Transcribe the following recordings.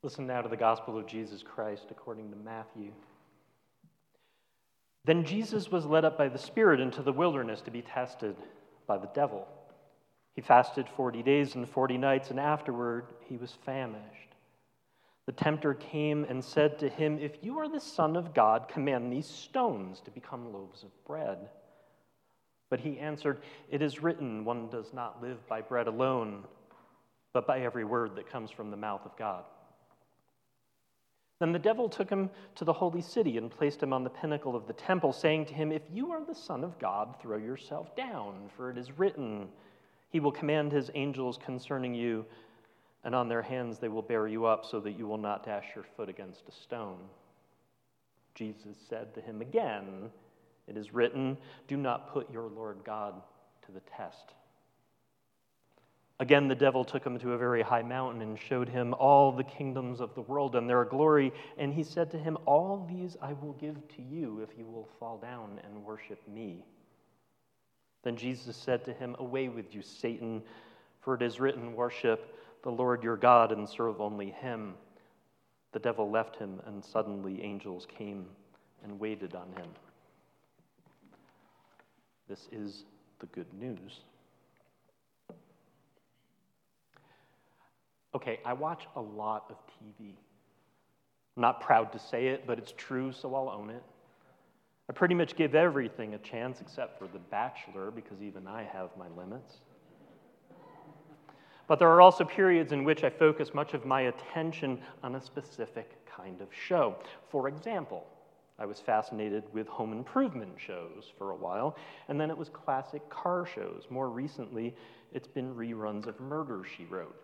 Listen now to the gospel of Jesus Christ according to Matthew. Then Jesus was led up by the Spirit into the wilderness to be tested by the devil. He fasted 40 days and 40 nights, and afterward he was famished. The tempter came and said to him, "If you are the Son of God, command these stones to become loaves of bread." But he answered, "It is written, one does not live by bread alone, but by every word that comes from the mouth of God." Then the devil took him to the holy city and placed him on the pinnacle of the temple, saying to him, "If you are the Son of God, throw yourself down, for it is written, he will command his angels concerning you, and on their hands they will bear you up so that you will not dash your foot against a stone." Jesus said to him again, "It is written, do not put your Lord God to the test." Again, the devil took him to a very high mountain and showed him all the kingdoms of the world and their glory. And he said to him, "All these I will give to you if you will fall down and worship me." Then Jesus said to him, "Away with you, Satan, for it is written, worship the Lord your God and serve only him." The devil left him, and suddenly angels came and waited on him. This is the good news. Okay, I watch a lot of TV. I'm not proud to say it, but it's true, so I'll own it. I pretty much give everything a chance except for The Bachelor, because even I have my limits. But there are also periods in which I focus much of my attention on a specific kind of show. For example, I was fascinated with home improvement shows for a while, and then it was classic car shows. More recently, it's been reruns of Murder, She Wrote.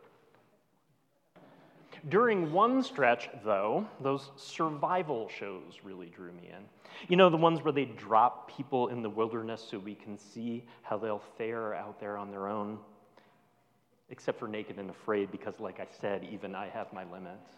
During one stretch, though, those survival shows really drew me in. You know, the ones where they drop people in the wilderness so we can see how they'll fare out there on their own. Except for Naked and Afraid, because like I said, even I have my limits.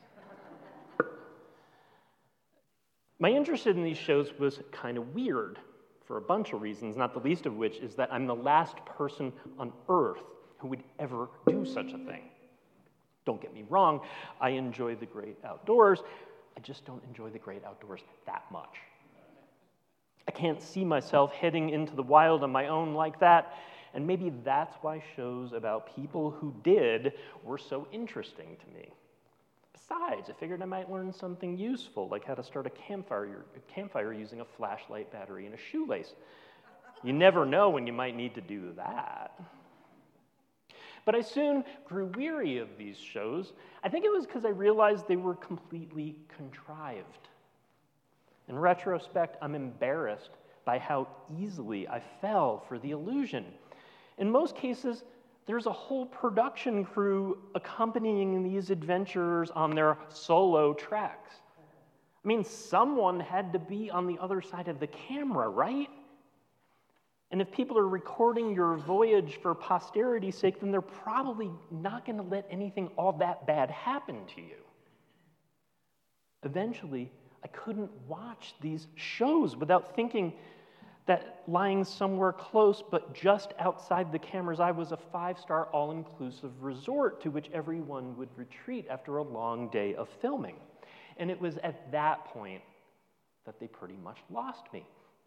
My interest in these shows was kind of weird for a bunch of reasons, not the least of which is that I'm the last person on earth who would ever do such a thing. Don't get me wrong, I enjoy the great outdoors. I just don't enjoy the great outdoors that much. I can't see myself heading into the wild on my own like that, and maybe that's why shows about people who did were so interesting to me. Besides, I figured I might learn something useful, like how to start a campfire using a flashlight battery and a shoelace. You never know when you might need to do that. But I soon grew weary of these shows. I think it was because I realized they were completely contrived. In retrospect, I'm embarrassed by how easily I fell for the illusion. In most cases, there's a whole production crew accompanying these adventurers on their solo treks. I mean, someone had to be on the other side of the camera, right? And if people are recording your voyage for posterity's sake, then they're probably not going to let anything all that bad happen to you. Eventually, I couldn't watch these shows without thinking that lying somewhere close but just outside the camera's eye was a 5-star all-inclusive resort to which everyone would retreat after a long day of filming. And it was at that point that they pretty much lost me.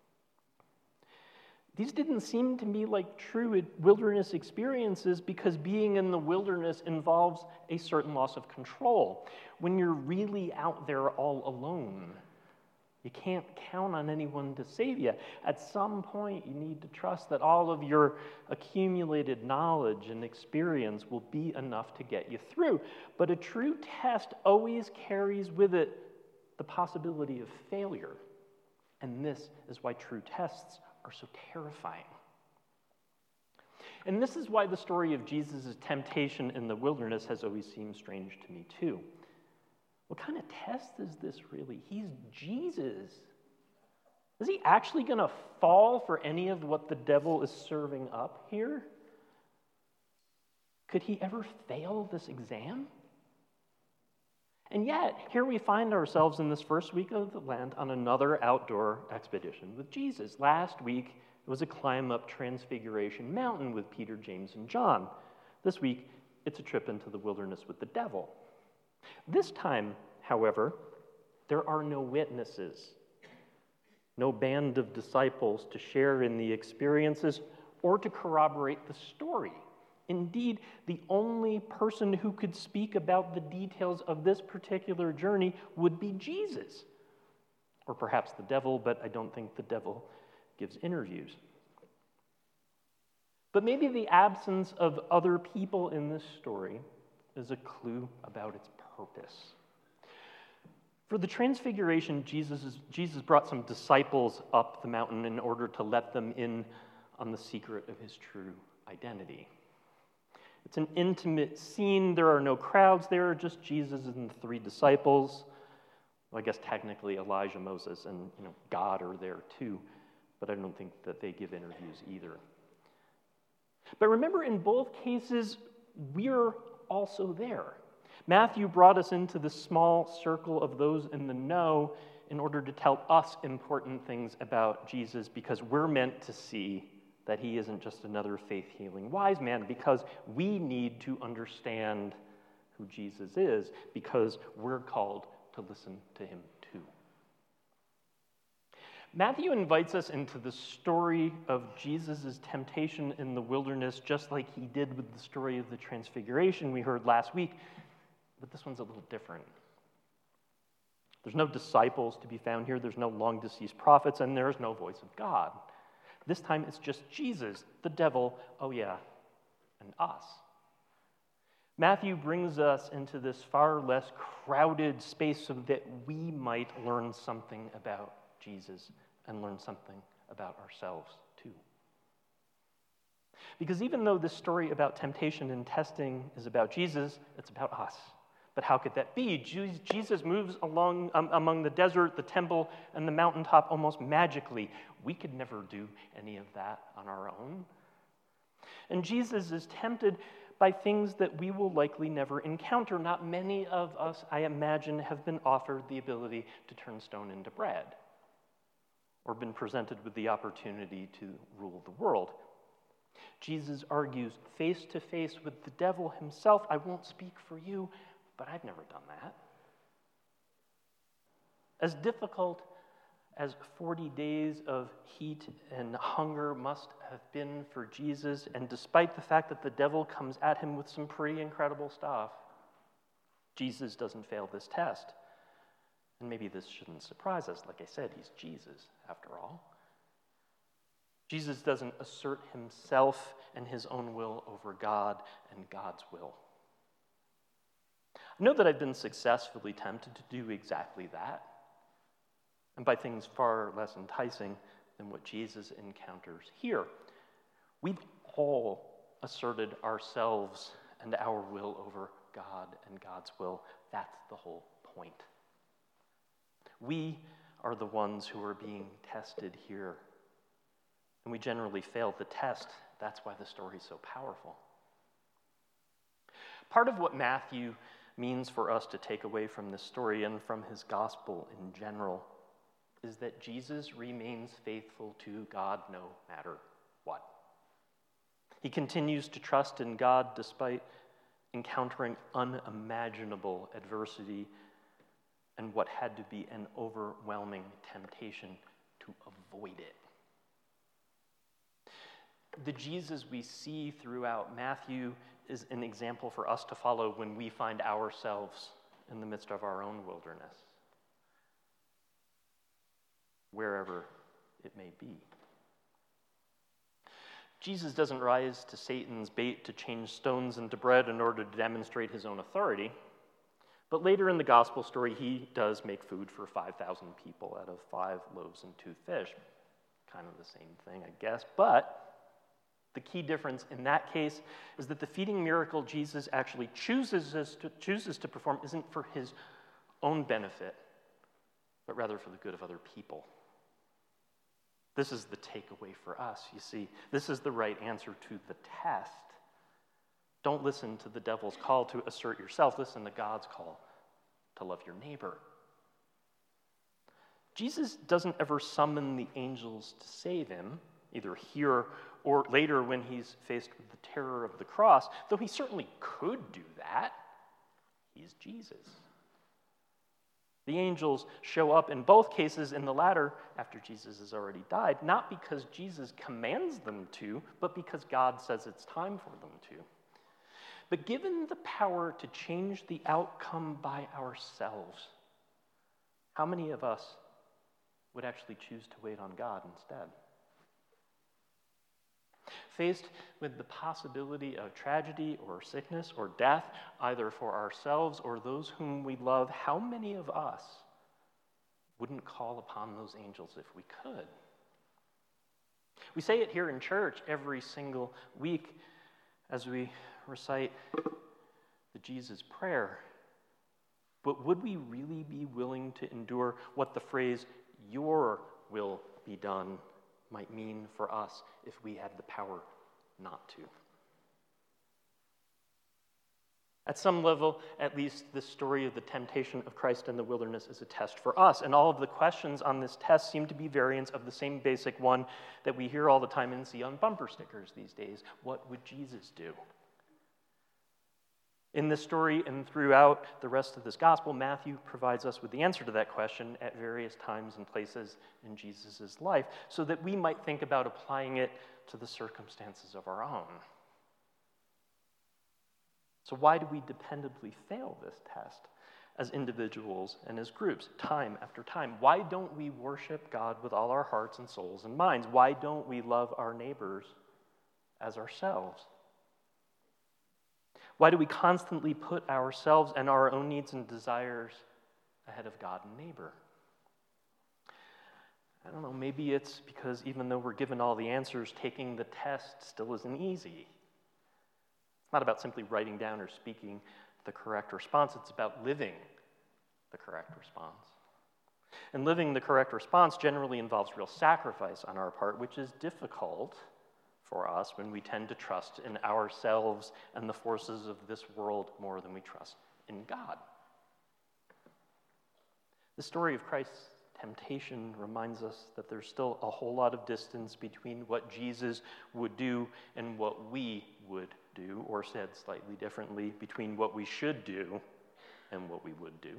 These didn't seem to me like true wilderness experiences because being in the wilderness involves a certain loss of control. When you're really out there all alone, you can't count on anyone to save you. At some point, you need to trust that all of your accumulated knowledge and experience will be enough to get you through. But a true test always carries with it the possibility of failure. And this is why true tests are so terrifying. And this is why the story of Jesus' temptation in the wilderness has always seemed strange to me too. What kind of test is this really? He's Jesus. Is he actually going to fall for any of what the devil is serving up here? Could he ever fail this exam? And yet, here we find ourselves in this first week of the Lent on another outdoor expedition with Jesus. Last week, it was a climb up Transfiguration Mountain with Peter, James, and John. This week, it's a trip into the wilderness with the devil. This time, however, there are no witnesses, no band of disciples to share in the experiences or to corroborate the story. Indeed, the only person who could speak about the details of this particular journey would be Jesus. Or perhaps the devil, but I don't think the devil gives interviews. But maybe the absence of other people in this story is a clue about its purpose. For the Transfiguration, Jesus brought some disciples up the mountain in order to let them in on the secret of his true identity. It's an intimate scene. There are no crowds there, just Jesus and the three disciples. Well, I guess technically Elijah, Moses, and God are there too, but I don't think that they give interviews either. But remember, in both cases, we're also there. Matthew brought us into the small circle of those in the know in order to tell us important things about Jesus, because we're meant to see that he isn't just another faith-healing wise man, because we need to understand who Jesus is, because we're called to listen to him too. Matthew invites us into the story of Jesus' temptation in the wilderness, just like he did with the story of the Transfiguration we heard last week, but this one's a little different. There's no disciples to be found here, there's no long-deceased prophets, and there's no voice of God. This time it's just Jesus, the devil, oh yeah, and us. Matthew brings us into this far less crowded space so that we might learn something about Jesus and learn something about ourselves too. Because even though this story about temptation and testing is about Jesus, it's about us. But how could that be? Jesus moves along among the desert, the temple, and the mountaintop almost magically. We could never do any of that on our own. And Jesus is tempted by things that we will likely never encounter. Not many of us, I imagine, have been offered the ability to turn stone into bread, or been presented with the opportunity to rule the world. Jesus argues face to face with the devil himself, I won't speak for you, but I've never done that. As difficult as 40 days of heat and hunger must have been for Jesus, and despite the fact that the devil comes at him with some pretty incredible stuff, Jesus doesn't fail this test. And maybe this shouldn't surprise us. Like I said, he's Jesus, after all. Jesus doesn't assert himself and his own will over God and God's will. I know that I've been successfully tempted to do exactly that, and by things far less enticing than what Jesus encounters here. We've all asserted ourselves and our will over God and God's will. That's the whole point. We are the ones who are being tested here, and we generally fail the test. That's why the story is so powerful. Part of what Matthew means for us to take away from this story and from his gospel in general is that Jesus remains faithful to God no matter what. He continues to trust in God despite encountering unimaginable adversity and what had to be an overwhelming temptation to avoid it. The Jesus we see throughout Matthew is an example for us to follow when we find ourselves in the midst of our own wilderness, wherever it may be. Jesus doesn't rise to Satan's bait to change stones into bread in order to demonstrate his own authority, but later in the gospel story, he does make food for 5,000 people out of 5 loaves and 2 fish. Kind of the same thing, I guess, but the key difference in that case is that the feeding miracle Jesus actually chooses to perform isn't for his own benefit, but rather for the good of other people. This is the takeaway for us, you see. This is the right answer to the test. Don't listen to the devil's call to assert yourself. Listen to God's call to love your neighbor. Jesus doesn't ever summon the angels to save him, either here or later when he's faced with the terror of the cross, though he certainly could do that. He's Jesus. The angels show up in both cases, in the latter, after Jesus has already died, not because Jesus commands them to, but because God says it's time for them to. But given the power to change the outcome by ourselves, how many of us would actually choose to wait on God instead? Faced with the possibility of tragedy or sickness or death, either for ourselves or those whom we love, how many of us wouldn't call upon those angels if we could? We say it here in church every single week as we recite the Jesus prayer, but would we really be willing to endure what the phrase, "your will be done," might mean for us if we had the power not to? At some level, at least, the story of the temptation of Christ in the wilderness is a test for us, and all of the questions on this test seem to be variants of the same basic one that we hear all the time and see on bumper stickers these days. What would Jesus do? In this story and throughout the rest of this gospel, Matthew provides us with the answer to that question at various times and places in Jesus' life so that we might think about applying it to the circumstances of our own. So why do we dependably fail this test as individuals and as groups, time after time? Why don't we worship God with all our hearts and souls and minds? Why don't we love our neighbors as ourselves? Why do we constantly put ourselves and our own needs and desires ahead of God and neighbor? I don't know, maybe it's because even though we're given all the answers, taking the test still isn't easy. It's not about simply writing down or speaking the correct response, it's about living the correct response. And living the correct response generally involves real sacrifice on our part, which is difficult for us when we tend to trust in ourselves and the forces of this world more than we trust in God. The story of Christ's temptation reminds us that there's still a whole lot of distance between what Jesus would do and what we would do, or said slightly differently, between what we should do and what we would do.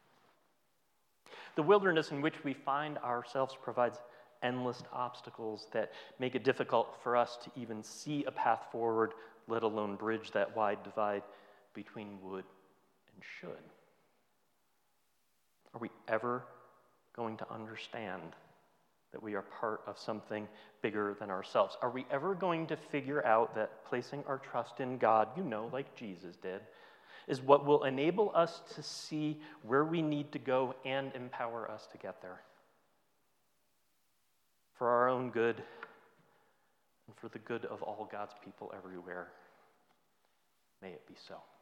The wilderness in which we find ourselves provides endless obstacles that make it difficult for us to even see a path forward, let alone bridge that wide divide between would and should. Are we ever going to understand that we are part of something bigger than ourselves? Are we ever going to figure out that placing our trust in God, like Jesus did, is what will enable us to see where we need to go and empower us to get there? For our own good and for the good of all God's people everywhere, may it be so.